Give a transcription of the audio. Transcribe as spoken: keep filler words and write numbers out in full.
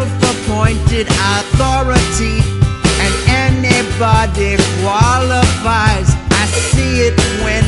self-appointed authority, and anybody qualifies. I see it when